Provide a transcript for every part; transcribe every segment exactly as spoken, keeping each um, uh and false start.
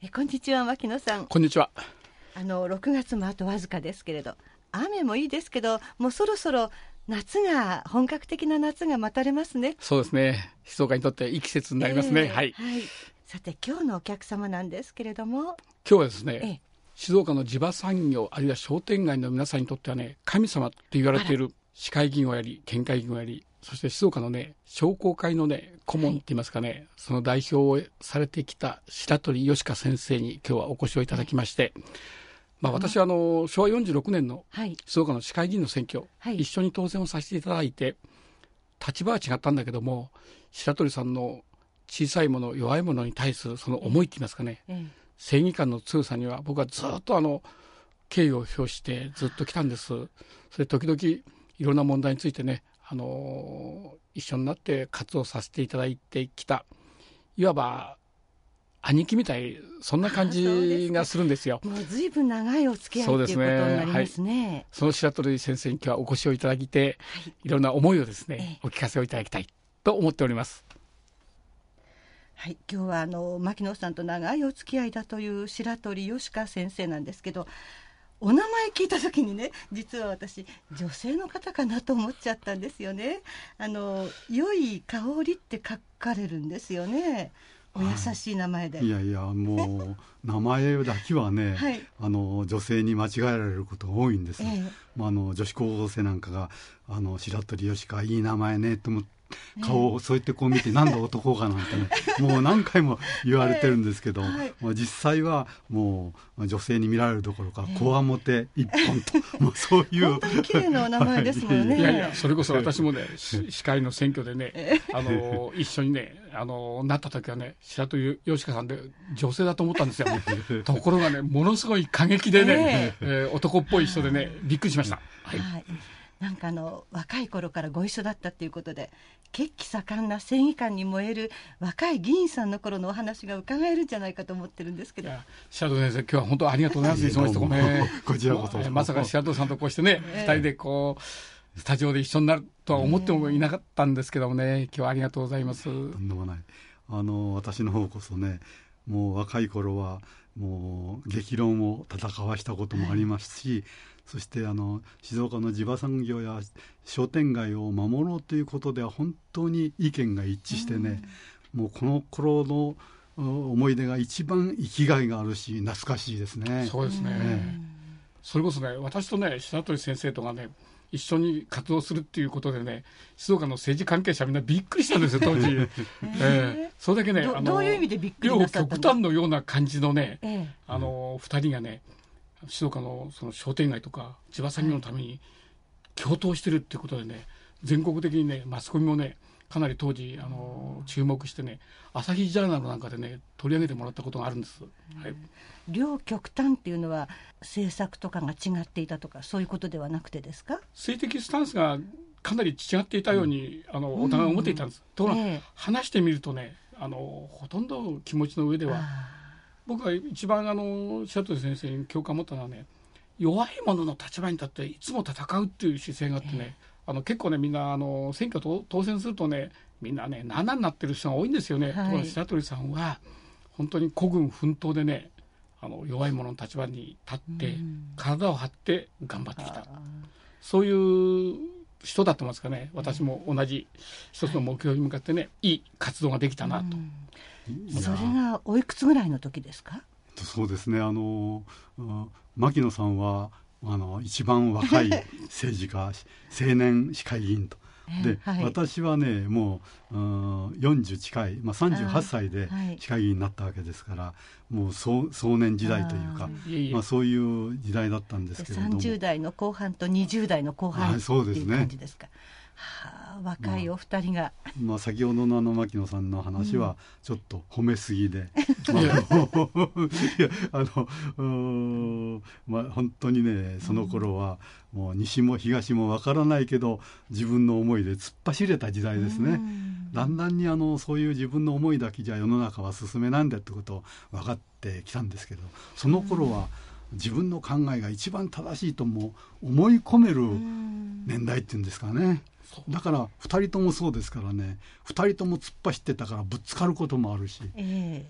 えこんにちは、牧野さん。 こんにちは。 あのろくがつもあとわずかですけれど、雨もいいですけど、もうそろそろ夏が本格的な夏が待たれますね。 そうですね、静岡にとっていい季節になりますね、 えー、 はい、 はい。さて今日のお客様なんですけれども、 今日はですね、 えー、 静岡の地場産業あるいは商店街の皆さんにとってはね、神様って言われている市会議員をやり県会議員をやり、そして静岡のね商工会のね顧問って言いますかね、はい、その代表をされてきた白鳥義香先生に今日はお越しをいただきまして、まあ、私はあのしょうわよんじゅうろくねんの静岡の市会議員の選挙、はい、一緒に当選をさせていただいて、立場は違ったんだけども、白鳥さんの小さいもの弱いものに対するその思いって言いますかね、ええ、正義感の強さには僕はずっとあの敬意を表してずっと来たんです。それ時々いろんな問題についてね、あの一緒になって活動させていただいてきた、いわば兄貴みたい、そんな感じがするんですよ。 もう随分長いお付き合いということになりますね。はい、 その白鳥先生に今日はお越しをいただいて、はい、いろんな思いをですね、ええ、お聞かせをいただきたいと思っております。 はい、今日はあの牧野さんと長いお付き合いだという白鳥義香先生なんですけど、お名前聞いた時にね、実は私女性の方かなと思っちゃったんですよね。あの良い香りって書かれるんですよね。お優しい名前で、 はい、いやいやもう名前だけはね、はい、あの女性に間違えられることが多いんです、ええ、まあ、あの女子高校生なんかがあの白鳥義香いい名前ねと思って顔をそうやってこう見て、なんだ男かなんてねもう何回も言われてるんですけど、えーはい、まあ、実際はもう女性に見られるどころかこわもて一本と、えー、もうそういう本当に綺麗なお名前ですもんね。 いやいや、それこそ私もね司会の選挙でね、えー、あの一緒にねあのなった時はね、白鳥義香さんで女性だと思ったんですよところがね、ものすごい過激でね、えーえー、男っぽい人でね、びっくりしました。はい、はい、 なんかあの若い頃からご一緒だったっていうことで、血気盛んな正義感に燃える若い議員さんの頃のお話が伺えるんじゃないかと思ってるんですけど。 白鳥先生、今日は本当ありがとうございます。その人もね、 こちらこそ、 ま, まさか白鳥さんとこうしてね、えー、ふたりでこうスタジオで一緒になるとは思ってもいなかったんですけどもね、えー、今日はありがとうございます。とんでもない。あの私の方こそね、もう若い頃はもう激論を戦わしたこともありますし、はい、そしてあの静岡の地場産業や商店街を守ろうということでは本当に意見が一致してね、うん、もうこの頃の思い出が一番生きがいがあるし懐かしいですね。 そうですね、ね、それこそね、私とね白鳥先生とがね一緒に活動するっていうことでね、静岡の政治関係者みんなびっくりしたんですよ当時、えー、それだけね、 ど, どういう意味でびっくりなさったんですか。 両極端のような感じのね、 えー、 あのふたりがね、静岡 の, その商店街とか地場産業のために共闘してるっていうことでね、全国的にねマスコミもねかなり当時あの注目してね、朝日ジャーナルなんかでね取り上げてもらったことがあるんです、はい、 両極端っていうのは政策とかが違っていたとかそういうことではなくてですか。 政的スタンスがかなり違っていたように、うん、あのお互い思っていたんです、うん、ところが、えー、話してみるとね、あのほとんど気持ちの上では、僕が一番あの白鳥先生に共感を持ったのはね、弱い者の立場に立っていつも戦うっていう姿勢があってね、えー、あの結構ねみんなあの選挙と当選するとねみんなねななになってる人が多いんですよね、はい、ところが白鳥さんは本当に孤軍奮闘でね、あの弱い者の立場に立って体を張って頑張ってきた、そういう人だと思いますかね。私も同じ一つの目標に向かってね、はい、いい活動ができたなと。 それがおいくつぐらいの時ですか。 そうですね、あの牧野さんはあの一番若い政治家青年市会議員とで、はい、私はねもう、うん、よんじゅう近い、まあ、さんじゅうはっさいで市会議員になったわけですから、はい、もう 壮, 壮年時代というか、まあ、そういう時代だったんですけれども、 さんじゅう代の後半とにじゅう代の後半、はい、 そうですね、 っていう感じですか。はあ、若いお二人が、 まあまあ、先ほどのあの牧野さんの話はちょっと褒めすぎで、うん、まあ、いやあの、まあ、本当にねその頃はもう西も東もわからないけど自分の思いで突っ走れた時代ですね、うん、だんだんにあのそういう自分の思いだけじゃ世の中は進めないんだってことを分かってきたんですけど、その頃は自分の考えが一番正しいとも思い込める年代っていうんですかね。だからふたりともそうですからね、ふたりとも突っ走ってたからぶつかることもあるし、えー、だ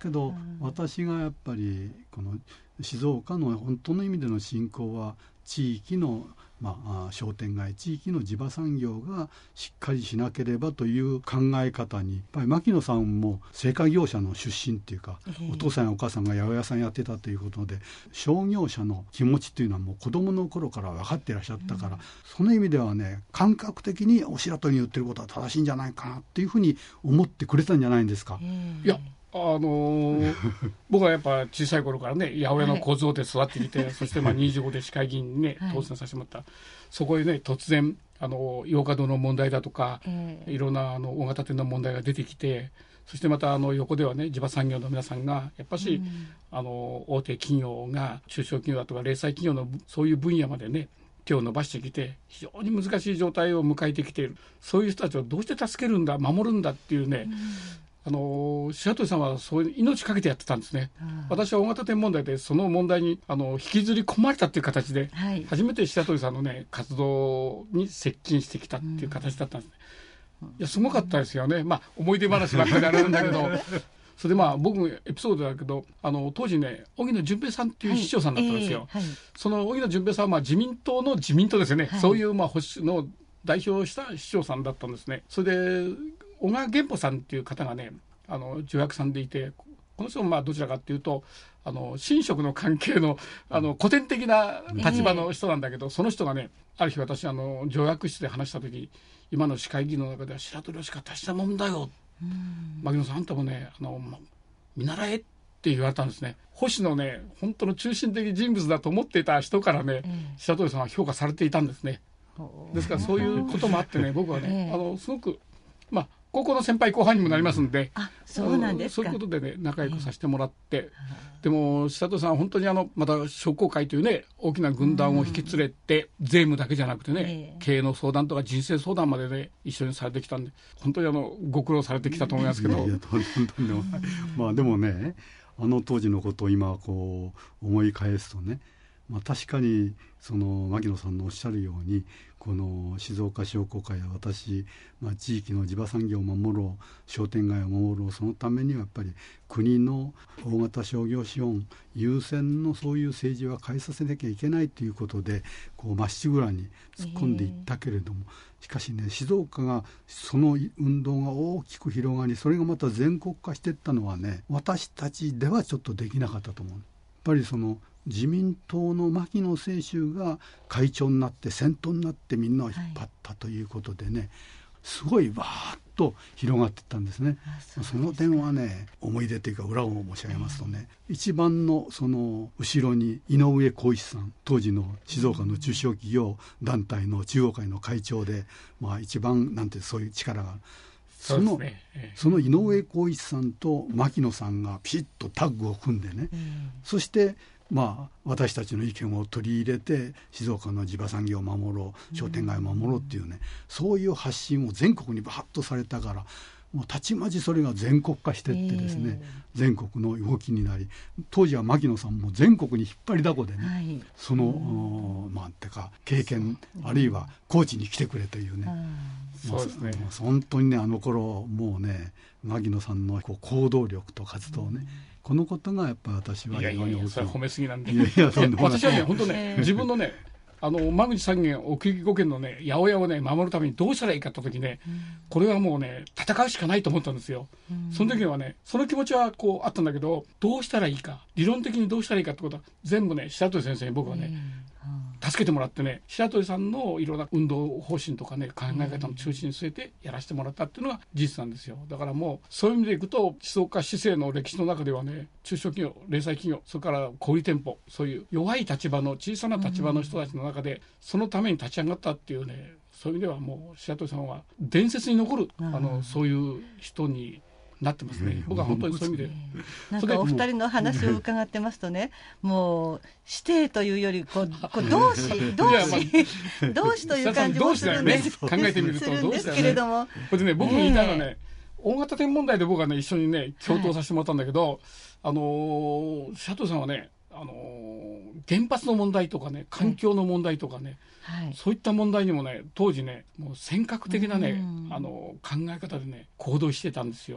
けど、 うん、 私がやっぱりこの静岡の本当の意味での振興は地域の、まあ、商店街地域の地場産業がしっかりしなければという考え方に、やっぱり牧野さんも製菓業者の出身っていうか、えー、お父さんやお母さんが八百屋さんやってたということで、商業者の気持ちというのはもう子供の頃から分かっていらっしゃったから、うん、その意味ではね、感覚的にお白鳥に言ってることは正しいんじゃないかなっていうふうに思ってくれたんじゃないんですか。 えー、いやあのー、僕はやっぱ小さい頃からね八百屋の小僧で育ってきて、はい、そしてまあにじゅうごで市会議員にね、はい、当選させてもらった、そこへね突然あの洋華堂の問題だとか、えー、いろんなあの大型店の問題が出てきて、そしてまたあの横ではね地場産業の皆さんがやっぱし、うん、あの大手企業が中小企業だとか零細企業のそういう分野までね手を伸ばしてきて非常に難しい状態を迎えてきている、そういう人たちをどうして助けるんだ守るんだっていうね、うん、あの白鳥さんはそういう命かけてやってたんですね、うん、私は大型店問題でその問題にあの引きずり込まれたっていう形で、はい、初めて白鳥さんのね活動に接近してきたっていう形だったんですね、うん、いやすごかったですよね、まあ、思い出話ばっかりあるんだけどそれでまあ僕エピソードだけど、あの当時ね荻野純平さんっていう市長さんだったんですよ、はいえーはい、その荻野純平さんはまあ自民党の自民党ですよね、はい、そういうまあ保守の代表をした市長さんだったんですね。それで小川源保さんっていう方がねあの助役さんでいて、この人もまあどちらかっていうとあの神職の関係 の, あの古典的な立場の人なんだけど、えー、その人がねある日私あの助役室で話した時、今の市会議員の中では白鳥しか大したもんだよ、牧野さんあんたもねあの見習えって言われたんですね。保守のね本当の中心的人物だと思っていた人からね、えー、白鳥さんは評価されていたんですね。ですからそういうこともあってね僕はね、えー、あのすごくまあ高校の先輩後輩にもなりますんで、 あ、そうなんですか。 そういうことでね仲良くさせてもらって、えー、でも白鳥さんは本当にあのまた商工会というね大きな軍団を引き連れて、税務だけじゃなくてね、えー、経営の相談とか人生相談までね一緒にされてきたんで、本当にあのご苦労されてきたと思いますけど、いやいや本当にまあでもねあの当時のことを今こう思い返すとね、まあ、確かにその牧野さんのおっしゃるようにこの静岡商工会は私、まあ、地域の地場産業を守ろう、商店街を守ろう、そのためにはやっぱり国の大型商業資本優先のそういう政治は変えさせなきゃいけないということでこうまっしぐらに突っ込んでいったけれども、しかしね静岡がその運動が大きく広がり、それがまた全国化していったのはね私たちではちょっとできなかったと思う。やっぱりその自民党の牧野清舟が会長になって先頭になってみんなを引っ張ったということでね、はい、すごいわーっと広がっていったんですね。そ, その点はね思い出というか裏を申し上げますとね、うん、一番のその後ろに井上浩一さん、当時の静岡の中小企業団体の中央会の会長で、まあ、一番なんてそういう力がある。その、ねええ、その井上浩一さんと牧野さんがピシッとタッグを組んでね、うん、そしてまあ、私たちの意見を取り入れて静岡の地場産業を守ろう、商店街を守ろうっていうね、うん、そういう発信を全国にバーッとされたから、もうたちまちそれが全国化していってですね、えー、全国の動きになり、当時は牧野さんも全国に引っ張りだこでね、はい、その、うん、まあてか経験あるいは高知に来てくれというね、うんまあ、そうですね、本当にねあの頃もうね牧野さんのこう行動力と活動ね、うん、このことがやっぱり私は非常に大きい。いやいやそれ褒めすぎなんで。いやいや私はね本当ね自分のねあの間口三軒奥行五軒のね八百屋をね守るためにどうしたらいいかって時ね、うん、これはもうね戦うしかないと思ったんですよ、うん、その時にはねその気持ちはこうあったんだけど、どうしたらいいか理論的にどうしたらいいかってことは全部ね白鳥先生に僕はね、うん、助けてもらってね白鳥さんのいろんな運動方針とかね考え方の中心に据えてやらせてもらったっていうのが事実なんですよ。だからもうそういう意味でいくと静岡市政の歴史の中ではね中小企業零細企業それから小売店舗そういう弱い立場の小さな立場の人たちの中で、うん、そのために立ち上がったっていうね、そういう意味ではもう白鳥さんは伝説に残る、うん、あのそういう人になってますね、うん、僕は本当にそういう意味で、 なんかお二人の話を伺ってますとねもう師弟というよりこうこう同志同志同志という感じもするんです、 ね、考えてみるとどうしたらね、するんですけれども、 これね僕も言いたいのはね、えー、大型店問題で僕はね一緒にね共闘させてもらったんだけど、はい、あのー、白鳥さんはねあのー、原発の問題とかね環境の問題とかね、はい、そういった問題にもね当時ねもう尖閣的なね、あの考え方でね行動してたんですよ。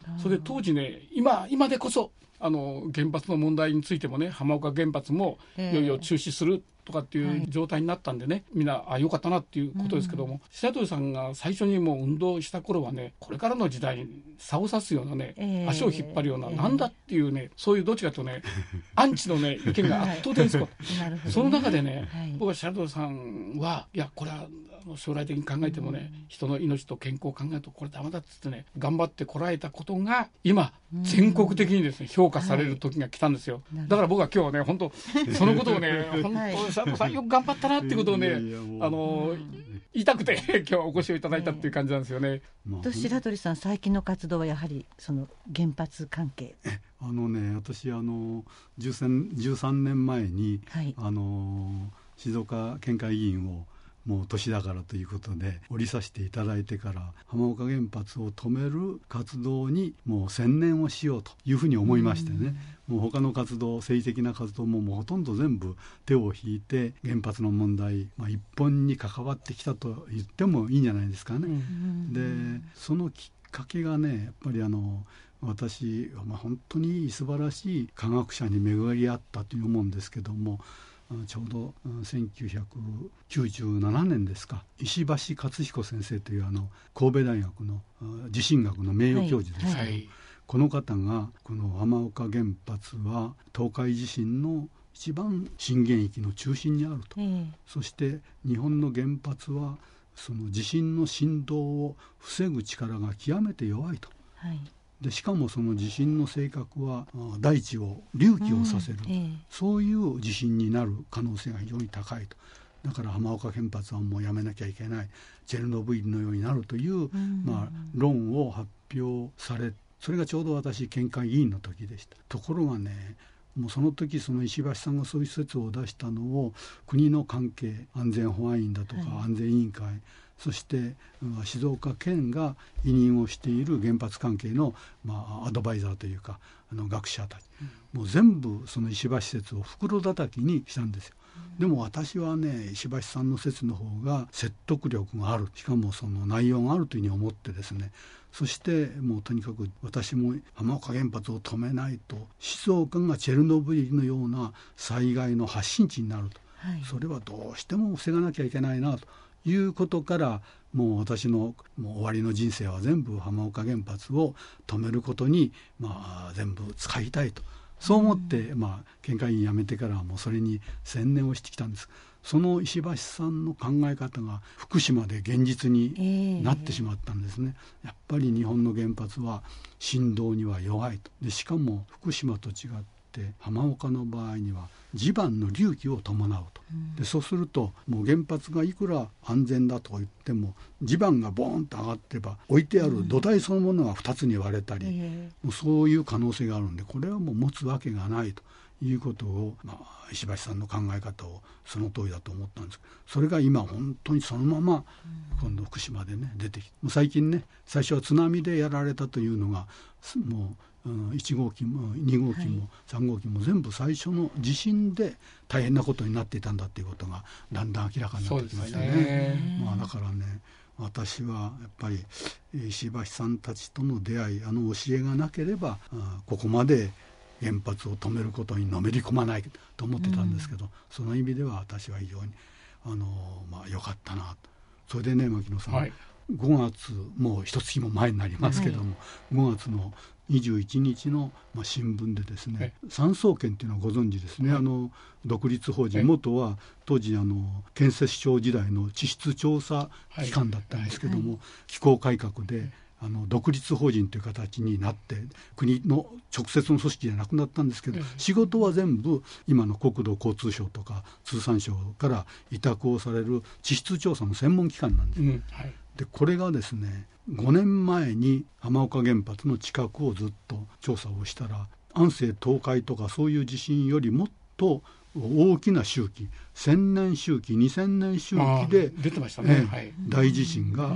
それで当時ね、今今でこそあの原発の問題についてもね、浜岡原発もいよいよ中止するとかっていう状態になったんでね、はい、みんなあ良かったなっていうことですけども、うん、白鳥さんが最初にもう運動した頃はね、これからの時代に差を差すようなね、えー、足を引っ張るような、えー、なんだっていうね、そういうどっちかとねアンチのね意見が圧倒的ですよ、はい、その中でね、はい、僕は白鳥さんはいやこれは将来的に考えてもね、うん、人の命と健康を考えるとこれダメだっつってね頑張ってこられたことが今、うん、全国的にですね評価される時が来たんですよ、はい、だから僕は今日はね本当そのことをね本当白鳥さんよく頑張ったなっていうことをね、いやいやあの言いたくて今日はお越しをいただいたっていう感じなんですよね、 えー、と白鳥さん最近の活動はやはりその原発関係。 えあのね私あのじゅうさんねんまえに、はい、あの静岡県会議員をもう年だからということで降りさせていただいてから浜岡原発を止める活動にもう専念をしようというふうに思いましてね、もう他の活動政治的な活動ももうほとんど全部手を引いて原発の問題、まあ、一本に関わってきたと言ってもいいんじゃないですかね。でそのきっかけがねやっぱりあの私、まあ、本当に素晴らしい科学者に巡り合ったという思うんですけども、ちょうどせんきゅうひゃくきゅうじゅうななねんですか、石橋勝彦先生というあの神戸大学の地震学の名誉教授ですけど、はいはい、この方がこの浜岡原発は東海地震の一番震源域の中心にあると、うん、そして日本の原発はその地震の振動を防ぐ力が極めて弱いと、はい、でしかもその地震の性格は大地を隆起をさせる、うんえー、そういう地震になる可能性が非常に高いと。だから浜岡原発はもうやめなきゃいけない、チェルノブイリのようになるという、うんまあ、論を発表され、それがちょうど私県会議員の時でした。ところがねもうその時その石橋さんがそういう施設を出したのを国の関係安全保安院だとか安全委員会、はい、そして静岡県が委任をしている原発関係の、まあ、アドバイザーというかあの学者たち、うん、もう全部その石橋施設を袋叩きにしたんですよ。でも私はね石橋さんの説の方が説得力がある、しかもその内容があるというふうに思ってですね、そしてもうとにかく私も浜岡原発を止めないと静岡がチェルノブイリのような災害の発信地になると、はい、それはどうしても防がなきゃいけないなということから、もう私のもう終わりの人生は全部浜岡原発を止めることに、まあ、全部使いたいと、そう思って、まあ、県会議員辞めてからはもうそれに専念をしてきたんです。その石橋さんの考え方が福島で現実になってしまったんですね、えー、やっぱり日本の原発は振動には弱いと。でしかも福島と違って浜岡の場合には地盤の隆起を伴うと。でそうするともう原発がいくら安全だと言っても地盤がボーンと上がってれば置いてある土台そのものがふたつに割れたり、うん、もうそういう可能性があるんで、これはもう持つわけがないということを、まあ、石橋さんの考え方をその通りだと思ったんですけど、それが今本当にそのまま今度福島でね出てきて、最近ね最初は津波でやられたというのがもういち号機もに号機もさん号機も全部最初の地震で大変なことになっていたんだということがだんだん明らかになってきました ね, ね、まあ、だからね私はやっぱり石橋さんたちとの出会い、あの教えがなければここまで原発を止めることにのめり込まないと思ってたんですけど、うん、その意味では私は非常にあの、まあ、良かったなと。それでね牧野さん、はい、ごがつもう一月も前になりますけども、はい、ごがつのにじゅういちにちの、まあ、新聞でですね、産総研というのはご存知ですね、はい、あの独立法人、はい、元は当時あの建設省時代の地質調査機関だったんですけども、はいはい、機構改革であの独立法人という形になって国の直接の組織じゃなくなったんですけど、うん、仕事は全部今の国土交通省とか通産省から委託をされる地質調査の専門機関なんです、うんはい、でこれがですねごねんまえに浜岡原発の近くをずっと調査をしたら、安政東海とかそういう地震よりもっと大きな周期、せんねん周期にせんねん周期で出てましたね、 えーはい、大地震があった、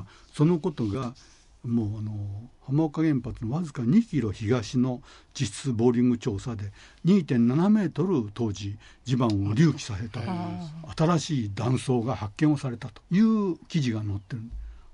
そのことがもうあの浜岡原発のわずかにキロ東の地質ボーリング調査で にてんななメートル当時地盤を隆起させた新しい断層が発見をされたという記事が載ってる。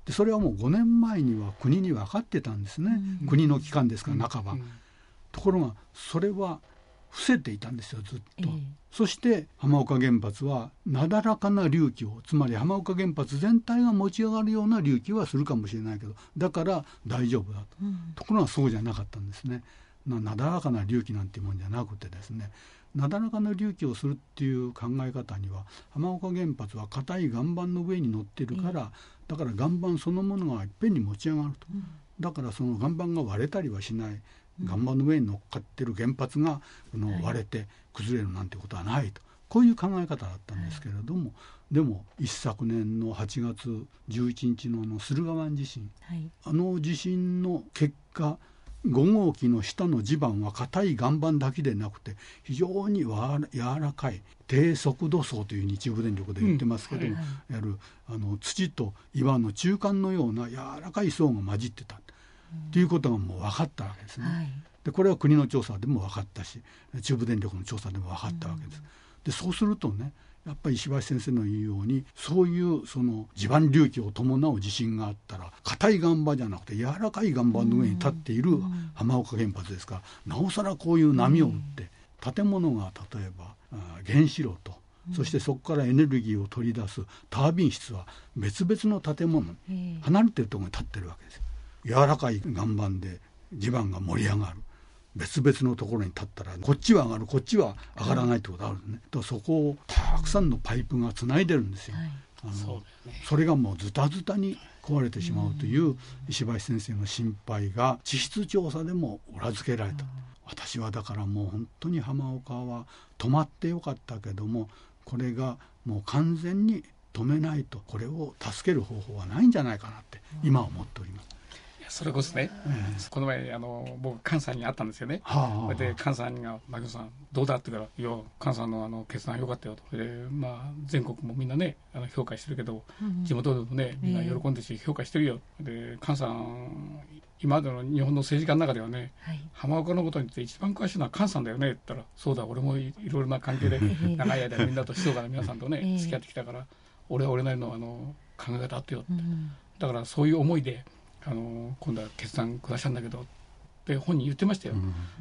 でそれはもうごねんまえには国に分かってたんですね、うん、国の機関ですから半ば、うんうん、ところがそれは伏せていたんですよずっと、えー、そして浜岡原発はなだらかな隆起を、つまり浜岡原発全体が持ち上がるような隆起はするかもしれないけど、だから大丈夫だと、うん、ところがそうじゃなかったんですね。 な, なだらかな隆起なんていうもんじゃなくてですね、なだらかな隆起をするっていう考え方には浜岡原発は硬い岩盤の上に乗ってるから、だから岩盤そのものがいっぺんに持ち上がると、うん、だからその岩盤が割れたりはしない、岩盤の上に乗っかってる原発がの割れて崩れるなんてことはないと、こういう考え方だったんですけれども、はい、でも一昨年のはちがつじゅういちにちのあの駿河湾地震、はい、あの地震の結果ご号機の下の地盤は硬い岩盤だけでなくて非常にわ柔らかい低速度層というふうに中部電力で言ってますけども、うんはい、やるあの土と岩の中間のような柔らかい層が混じってたということがもう分かったわけですね、はい、でこれは国の調査でも分かったし中部電力の調査でも分かったわけです、うん、でそうするとねやっぱり石橋先生の言うようにそういうその地盤隆起を伴う地震があったら硬い岩盤じゃなくて柔らかい岩盤の上に立っている浜岡原発ですからなおさらこういう波を打って建物が例えば原子炉とそしてそこからエネルギーを取り出すタービン室は別々の建物離れてるところに立ってるわけですよ。柔らかい岩盤で地盤が盛り上がる別々のところに立ったらこっちは上がるこっちは上がらないってことがあるんですね、うん、そこをたくさんのパイプがつないでるんですよ、はい、あの そ, うね、それがもうズタズタに壊れてしまうという石橋先生の心配が地質調査でも裏付けられた、うん、私はだからもう本当に浜岡は止まってよかったけどもこれがもう完全に止めないとこれを助ける方法はないんじゃないかなって今思っております。 それこそね、えー、この前あの僕菅さんに会ったんですよね、はあ、で菅さんが牧野さんどうだって言うからいや菅さんのあの決断良かったよとで、まあ、全国もみんなねあの評価してるけど、うん、地元でもねみんな喜んでし評価してるよ、えー、で菅さん今までの日本の政治家の中ではね、はい、浜岡のことについて一番詳しいのは菅さんだよねって言ったらそうだ俺も い, いろいろな関係で長い間みんなと静岡の皆さんとね、えー、付き合ってきたから俺は俺なりのあの考え方あってよって、うん、だからそういう思いであの今度は決断下したんだけどって本人言ってましたよ、うん、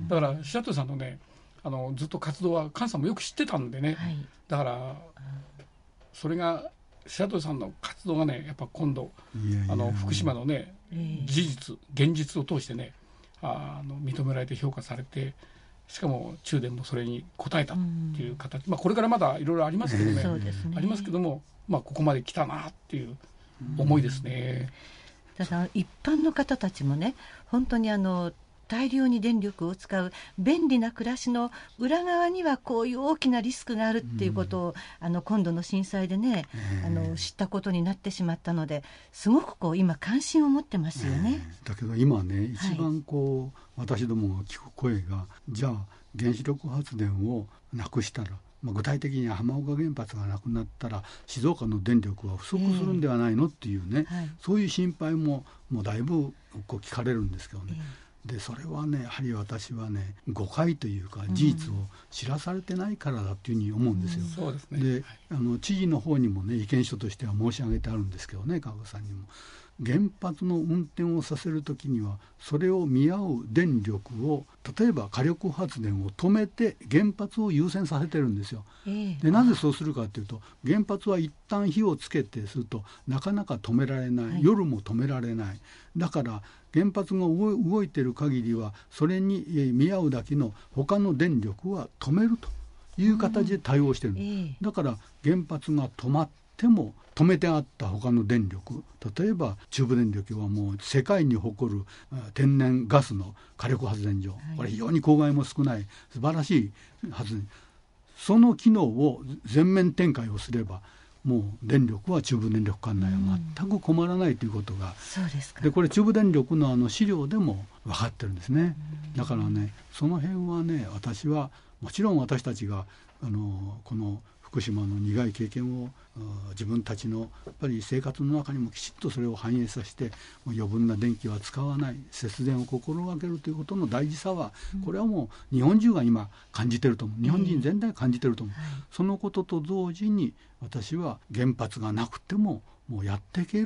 だから白鳥さんのねあのずっと活動は菅さんもよく知ってたんでね、はい、だからそれが白鳥さんの活動がねやっぱ今度いやいやあの福島のね、えー、事実現実を通してねあの認められて評価されてしかも中電もそれに応えたっていう形、うんまあ、これからまだいろいろありますけどね、えー、ありますけども、まあ、ここまで来たなっていう思いですね、 うん、ただ一般の方たちもね本当にあの大量に電力を使う便利な暮らしの裏側にはこういう大きなリスクがあるっていうことを、うん、あの今度の震災でね、えー、あの知ったことになってしまったのですごくこう今関心を持ってますよね、 えー、だけど今ね一番こう、はい、私どもが聞く声がじゃあ原子力発電をなくしたらまあ、具体的には浜岡原発がなくなったら静岡の電力は不足するんではないのっていうね、えーはい、そういう心配ももうだいぶこう聞かれるんですけどね、えー、でそれはねやはり私はね誤解というか事実を知らされてないからだというふうに思うんですよ、うん、 そうですね、 で、はい、あの知事の方にもね意見書としては申し上げてあるんですけどね川口さんにも原発の運転をさせるときにはそれを見合う電力を例えば火力発電を止めて原発を優先させてるんですよ、えー、でなぜそうするかというと原発は一旦火をつけてするとなかなか止められない、はい、夜も止められないだから原発が動いている限りはそれに見合うだけの他の電力は止めるという形で対応してる、うんえー、だから原発が止まっても止めてあった他の電力例えば中部電力はもう世界に誇る天然ガスの火力発電所、はい、これ非常に公害も少ない素晴らしい発電その機能を全面展開をすればもう電力は中部電力管内は全く困らないということが、うん、 そうですか。 でこれ中部電力のあの資料でも分かってるんですね、うん、だからねその辺はね私はもちろん私たちがあのこの福島の苦い経験を自分たちのやっぱり生活の中にもきちっとそれを反映させて余分な電気は使わない節電を心がけるということの大事さは、うん、これはもう日本中が今感じてると思う日本人全体が感じてると思う、えーはい、そのことと同時に私は原発がなくてももうやっていける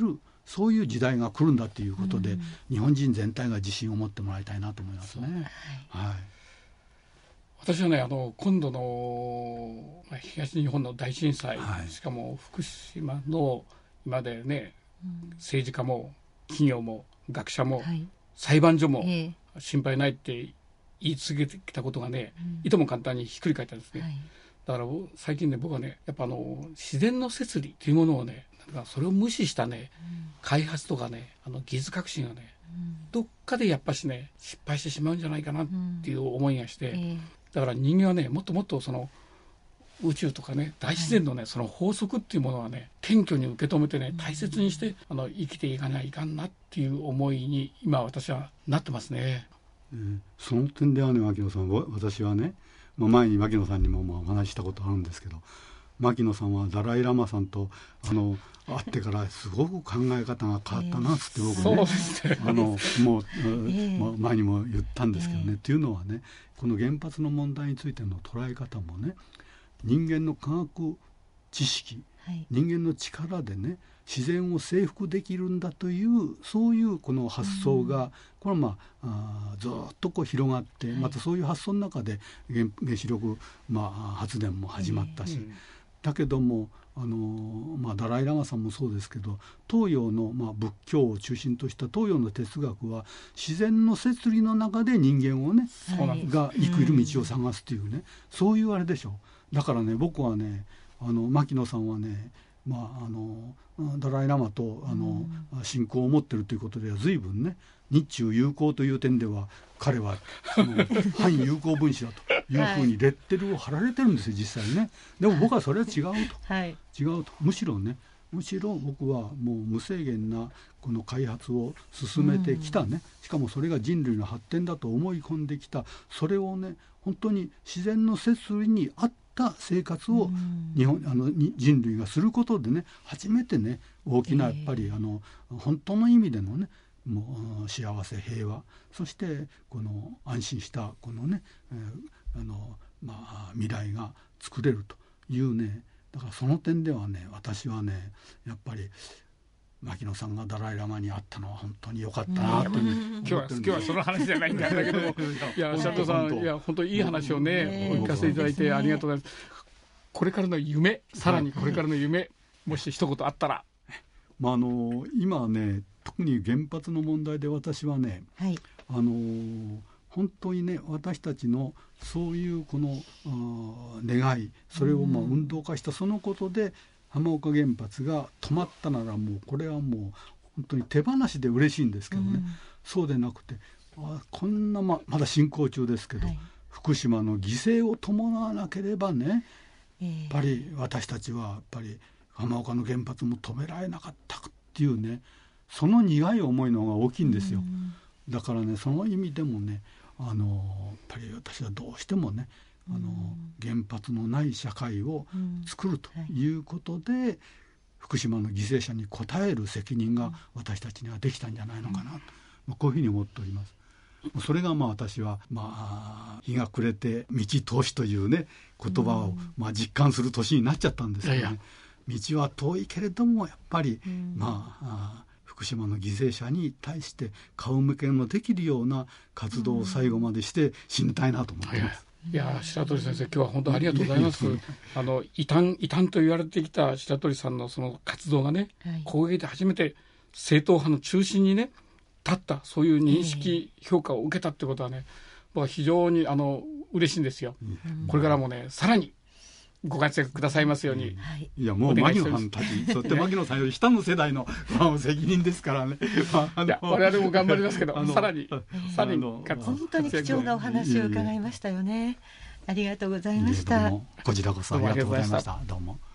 そういう時代が来るんだということで、うん、日本人全体が自信を持ってもらいたいなと思いますね。はいはい、 私はねあの今度の東日本の大震災、はい、しかも福島の今までね、うん、政治家も企業も学者も、はい、裁判所も心配ないって言い続けてきたことがね、うん、いとも簡単にひっくり返ったんですね。はい、だから最近ね僕はねやっぱあの自然の摂理というものをねなんかそれを無視したね、うん、開発とかねあの技術革新がね、うん、どっかでやっぱしね失敗してしまうんじゃないかなっていう思いがして、うんえー、だから人間はねもっともっとその宇宙とかね大自然のね、はい、その法則っていうものはね謙虚に受け止めてね大切にして、うん、あの生きていかないかんなっていう思いに今私はなってますね。 えー、その点ではね牧野さん私はね、まあ、前に牧野さんにもまあお話ししたことあるんですけど牧野さんはダライラマさんとあの会ってからすごく考え方が変わったなって僕ね、えー、あのもう、えー、前にも言ったんですけどね、えー、というのはねこの原発の問題についての捉え方もね人間の科学知識、はい、人間の力でね自然を征服できるんだというそういうこの発想が、うん、これはまあ、あずっとこう広がって、はい、またそういう発想の中で 原, 原子力、まあ、発電も始まったし、うん、だけどもあの、まあ、ダライラマさんもそうですけど東洋の、まあ、仏教を中心とした東洋の哲学は自然の摂理の中で人間をね、はい、が生きる道を探すというね、うん、そういうあれでしょう。だからね僕はねあの牧野さんはね、まあ、あのダライラマとあの、うん、信仰を持っているということでは随分ね日中友好という点では彼はその反友好分子だというふうにレッテルを貼られてるんですよ実際ね。でも僕はそれは違うと、はい、違うとむしろねむしろ僕はもう無制限なこの開発を進めてきたね、うん、しかもそれが人類の発展だと思い込んできたそれをね本当に自然の摂理に合った生活を日本、あの人類がすることでね初めてね大きなやっぱり、えー、あの本当の意味でのねもう幸せ平和そしてこの安心したこのね、えーあのまあ、未来が作れるというねだからその点ではね私はねやっぱり牧野さんがダライラマに会ったのは本当に良かったなと、ね、 今日は今日はその話じゃないんだけどもいや佐藤さんいや本当にいい話をねお聞かせいただいてありがとうございます。これからの夢さらにこれからの夢もし一言あったら、 まあ、あの今ね特に原発の問題で私はね、はい、あの本当にね私たちのそういうこの願いそれをまあ運動化したそのことで浜岡原発が止まったならもうこれはもう本当に手放しで嬉しいんですけどね、うん、そうでなくてあこんな ま, まだ進行中ですけど、はい、福島の犠牲を伴わなければね、えー、やっぱり私たちはやっぱり浜岡の原発も止められなかったっていうねその苦い思いの方が大きいんですよ、うん、だからねその意味でもねあのやっぱり私はどうしてもねあの原発のない社会を作るということで、うんはい、福島の犠牲者に応える責任が私たちにはできたんじゃないのかなと、うん、こういうふうに思っております。それがまあ私は、まあ、日が暮れて道通しというね言葉をまあ実感する年になっちゃったんですけどね、いやいや道は遠いけれどもやっぱり、うん、まあ福島の犠牲者に対して顔向けのできるような活動を最後までして死にたいなと思ってます。 いや白鳥先生今日は本当にありがとうございます。あの異端異端と言われてきた白鳥さんのその活動がね、はい、攻撃で初めて正統派の中心にね立ったそういう認識、えー、評価を受けたってことはね僕は非常にあの嬉しいんですよ、うん、これからもねさらにご活躍くださいますように、うん、 いやもう牧野さんたちそして牧野さんより下の世代の責任ですからねいや我々も頑張りますけどさらにさらに本当に貴重なお話を伺いましたよね。ありがとうございました。 こちらこそありがとうございました。どうも。